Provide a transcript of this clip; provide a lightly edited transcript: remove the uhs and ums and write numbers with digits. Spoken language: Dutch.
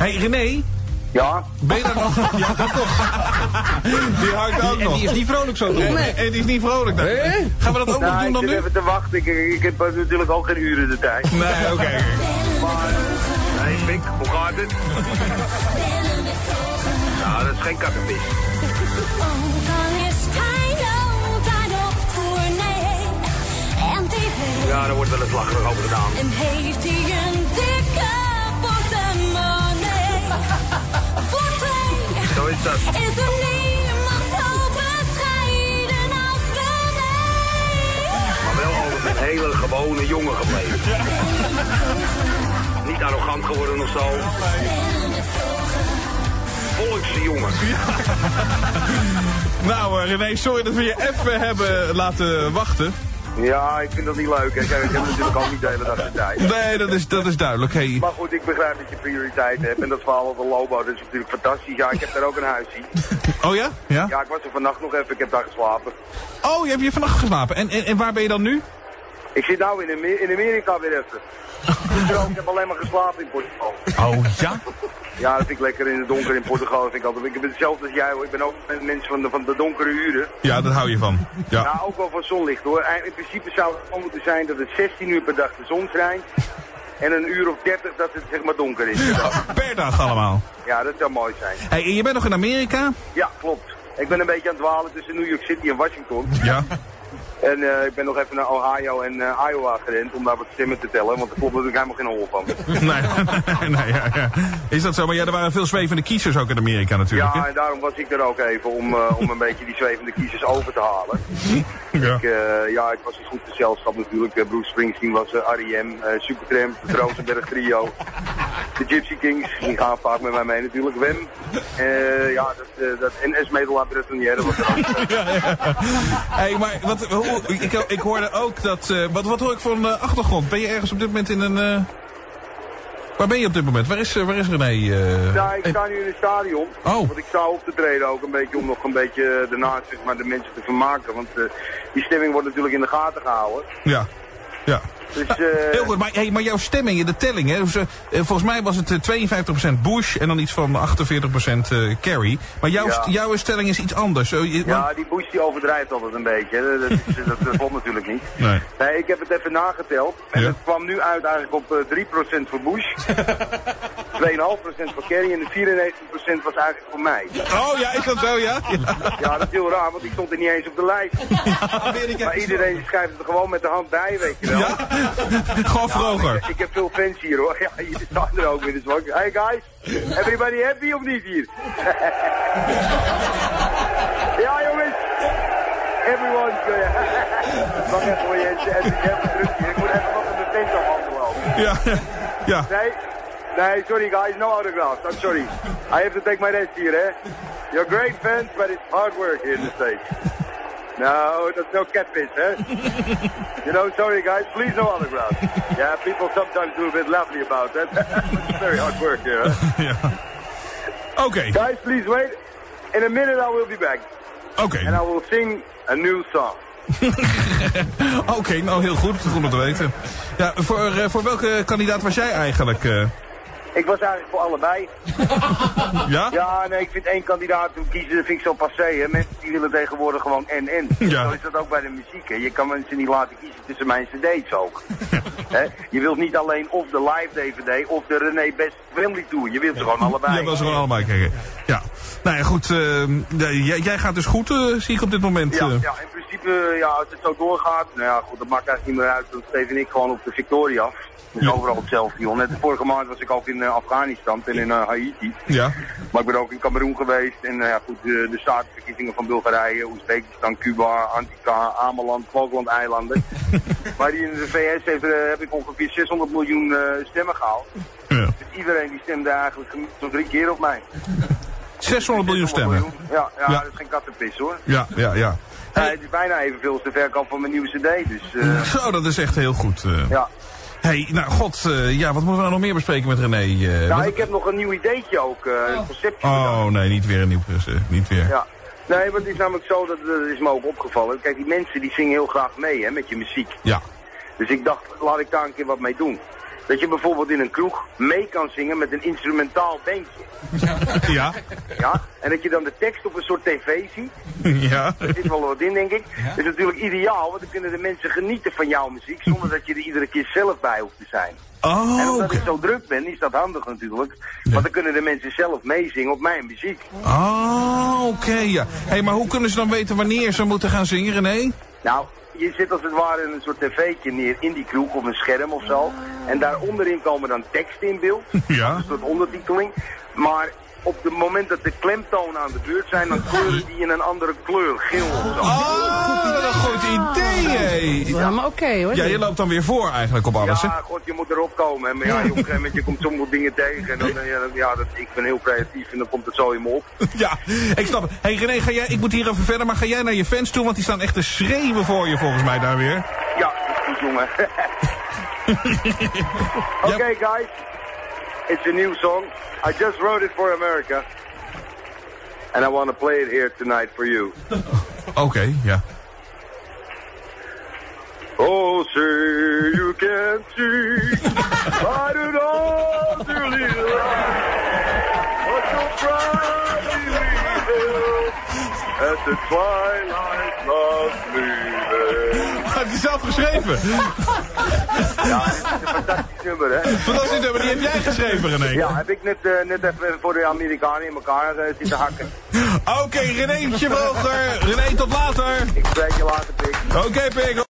Hey René? Ja? Ben je daar nog? Ja, dat toch. Die hangt ook nog. En die is niet vrolijk zo. Nee, en die is niet vrolijk. Gaan we dat ook nog doen dan nu? Ik zit even te wachten. Ik heb natuurlijk ook geen uren de tijd. Nee, oké. Nee, Pik, hoe gaat het? Nou, dat is geen kattenvis. Ja, er wordt wel eens lacherig over gedaan. En heeft hij een dikke portemonnee? Voor twee Zo is dat. is er niemand zo bescheiden als René. Maar wel altijd een hele gewone jongen gebleven. Niet arrogant geworden of zo. Volkse jongen. Nou René, sorry dat we je even hebben laten wachten. Ja, ik vind dat niet leuk. Hè. Kijk, ik heb natuurlijk ook niet de hele dag de tijd. Nee, dat is duidelijk. Hey. Maar goed, ik begrijp dat je prioriteiten hebt. En dat verhaal over Lobo, dat is natuurlijk fantastisch. Ja, ik heb daar ook een huisje. Oh ja? Ja? Ja, ik was er vannacht nog even. Ik heb daar geslapen. Oh, je hebt hier vannacht geslapen. En waar ben je dan nu? Ik zit nou in Amerika weer even. Ik heb alleen maar geslapen in Portugal. Oh ja? Ja, dat vind ik lekker in het donker in Portugal. Ik ben hetzelfde als jij hoor. Ik ben ook een mens van de donkere uren. Ja, dat hou je van. Ja. Ja, ook wel van zonlicht hoor. In principe zou het moeten zijn dat het 16 uur per dag de zon schijnt. En een uur of 30 dat het zeg maar donker is. Per dag allemaal. Ja, dat zou mooi zijn. Hey, en je bent nog in Amerika? Ja, klopt. Ik ben een beetje aan het dwalen tussen New York City en Washington. Ja. En ik ben nog even naar Ohio en Iowa gerend om daar wat stemmen te tellen, want er klopt natuurlijk helemaal geen hol van. Nee, ja. Is dat zo? Maar ja, er waren veel zwevende kiezers ook in Amerika natuurlijk. Ja, en daarom was ik er ook even om een beetje die zwevende kiezers over te halen. Ja. Ik was een goed gezelschap natuurlijk. Bruce Springsteen was R.E.M., Supertramp, de Rosenberg Trio, de Gypsy Kings, die gaan vaak met mij mee natuurlijk. Wem, dat NS Metal Bretonière was er ook. Ja. Hey, maar ik hoorde ook dat... Wat hoor ik voor een achtergrond? Ben je ergens op dit moment in een... Waar ben je op dit moment? Waar is René? Ja, ik sta nu in het stadion. Oh. Want ik sta op te treden ook een beetje om nog een beetje daarnaast zeg maar, de mensen te vermaken. Want die stemming wordt natuurlijk in de gaten gehouden. Ja. Dus, heel goed, maar jouw stemming, de telling, hè, dus, volgens mij was het 52% Bush en dan iets van 48% Kerry. Maar jouw stelling is iets anders. Ja, die Bush die overdrijft altijd een beetje. Dat klopt natuurlijk niet. Nee, ik heb het even nageteld. En het kwam nu uit eigenlijk op 3% voor Bush. 2,5% voor Kerry en de 94% was eigenlijk voor mij. Oh ja, is dat zo, ja? Ja, dat is heel raar, want ik stond er niet eens op de lijst. Maar iedereen schrijft het er gewoon met de hand bij, weet je wel. Ja? Gewoon vroeger. Ik heb veel fans hier hoor. Ja, hier staan er ook weer. Dus hey guys, everybody happy of niet hier? Ja jongens. Everyone's good. Wacht even voor je even terug hier. Ik moet even wat in de tent afhandelen. Ja. Nee, sorry guys, no autographs. I'm sorry. I have to take my rest here, hè. You're great fans, but it's hard work here in the States. No, that's no catfish, huh? You know, sorry guys, please no autographs. Yeah, people sometimes do a bit lovely about that. It's very hard work here, huh? Yeah. Okay. Guys, please wait. In a minute I will be back. Okay. And I will sing a new song. Oké, nou heel goed. Goed om te weten. Ja, voor welke kandidaat was jij eigenlijk? Ik was eigenlijk voor allebei. Ja? Ja, nee, ik vind één kandidaat kiezen, dat vind ik zo passé, hè. Mensen die willen tegenwoordig gewoon en. Ja. Zo is dat ook bij de muziek, hè. Je kan mensen niet laten kiezen tussen mijn cd's ook. Hè? Je wilt niet alleen of de live DVD of de René Best Family Tour. Je wilt ze gewoon allebei. Je wil ze gewoon allebei kijken. Ja. Nou ja, goed. Jij gaat dus goed, zie ik op dit moment. Ja, in principe, als het zo doorgaat, nou ja, goed, dat maakt eigenlijk niet meer uit. Dan Steven en ik gewoon op de Victoria af. Dus overal hetzelfde, joh. Net de vorige maand was ik ook in Afghanistan en in Haiti. Ja. Maar ik ben ook in Cameroen geweest. En de statenverkiezingen van Bulgarije, Oezbekistan, Cuba, Antigua, Ameland, Falkland-eilanden. Maar die in de VS heb ik ongeveer 600 miljoen stemmen gehaald. Ja. Dus iedereen die stemde eigenlijk zo'n 3 keer op mij. 600 miljoen stemmen? Ja, dat is geen kattenpis hoor. Ja. Het is bijna evenveel als de verkoop van mijn nieuwe cd, dus... Zo, dat is echt heel goed. Ja. Hey, nou god, wat moeten we nou nog meer bespreken met René? Ik heb nog een nieuw ideetje ook, een conceptje. Oh nee, niet weer een nieuw niet weer. Ja. Nee, maar het is namelijk zo, dat is me ook opgevallen. Kijk, die mensen die zingen heel graag mee, hè, met je muziek. Ja. Dus ik dacht, laat ik daar een keer wat mee doen. dat je bijvoorbeeld in een kroeg mee kan zingen met een instrumentaal bandje. Ja. Ja, en dat je dan de tekst op een soort tv ziet. Ja. Er zit wel wat in, denk ik. Dat is natuurlijk ideaal, want dan kunnen de mensen genieten van jouw muziek, zonder dat je er iedere keer zelf bij hoeft te zijn. Oh, En omdat ik zo druk ben, is dat handig natuurlijk. Want dan kunnen de mensen zelf meezingen op mijn muziek. Oh, oké, ja. Hé, maar hoe kunnen ze dan weten wanneer ze moeten gaan zingen, René? Nou, je zit als het ware in een soort tv'tje neer in die kroeg op een scherm of zo. En daar onderin komen dan teksten in beeld. Ja. Een soort ondertiteling. Maar op het moment dat de klemtonen aan de beurt zijn, dan kleuren die in een andere kleur, geel of zo. Oh, wat een goed idee, hé. Ja, maar oké hoor. Ja, je loopt dan weer voor eigenlijk op alles, hè? Ja, god, je moet erop komen. Hè. Maar ja, op een gegeven moment, je komt sommige dingen tegen. En dan, ik ben heel creatief en dan komt het zo in me op. Ja, ik snap het. Hé, René, ik moet hier even verder, maar ga jij naar je fans toe? Want die staan echt te schreeuwen voor je, volgens mij, daar weer. Ja, dat is goed, jongen. Okay, guys. It's a new song. I just wrote it for America. And I want to play it here tonight for you. Oké, ja. Oh, say you can see. I do not believe what so proudly we at the twilight of leaving. Had je zelf geschreven? Ja, dit is een fantastisch nummer, hè? Fantastisch nummer, die heb jij geschreven, René. Ja, heb ik net even voor de Amerikanen in elkaar zitten hakken. Oké, Renéetje Vroger. René, tot later. Ik spreek je later, Pik. Oké, Pik.